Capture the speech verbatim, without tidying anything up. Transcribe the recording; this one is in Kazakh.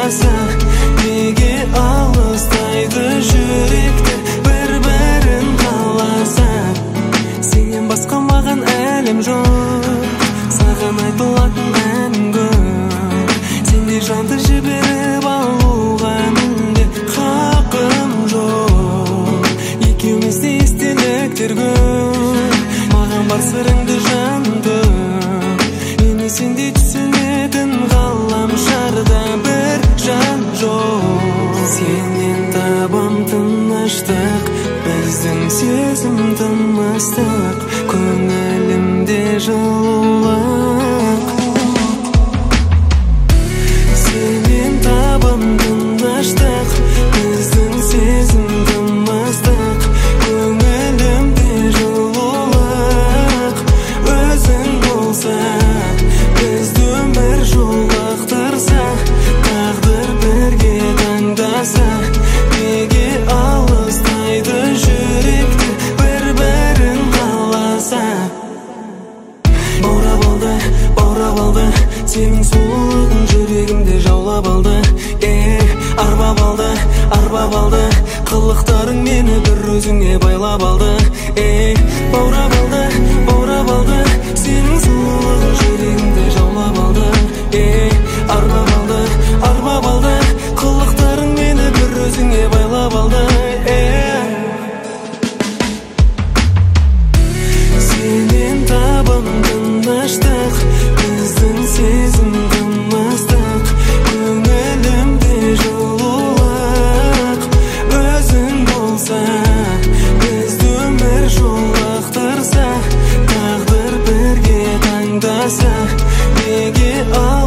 таңдаса, неге алыстайды жүректер бір-бірін қаласа. Сенен басқа маған әлем жоқ, саған айтылатын әнім көп. Сендей жанды жіберіп алуға менде хақым жоқ. Екеумізде естеліктер көп, маған бар сырыңды жандым. Мені сендей түсінетін ғаламшарда бір жан жоқ. Сенен табам тыныштық, біздің сезім тымыстық, көңілімде жылулық. Сенен табам тыныштық, біздің сезім тымыстық, көңілімде жылулық. Өзің болса, бізді өмір жолықтырса, тағдыр бірге таңдаса, неге алыстайды жүректі бір-бірін қаласа. Баурап алды, баурап алды, сенің сұлулығың жүрегімде жаулап алды. Е, арбап алды, арбап алды, қылықтарың мені бір өзіңе байлап алды. Е, баурап алды, баурап алды, сенің сұлулығың жүрегімде жаулап алды. Е, арбап алды, арбап алды, қылықтарың мені бір өзіңе байлап алды. Сенен табам тыныштық, біздің сезім тымыстық, көңілімде жылулық. Өзің болса, бізді өмір жолықтырса, тағдыр бірге таңдаса, неге ал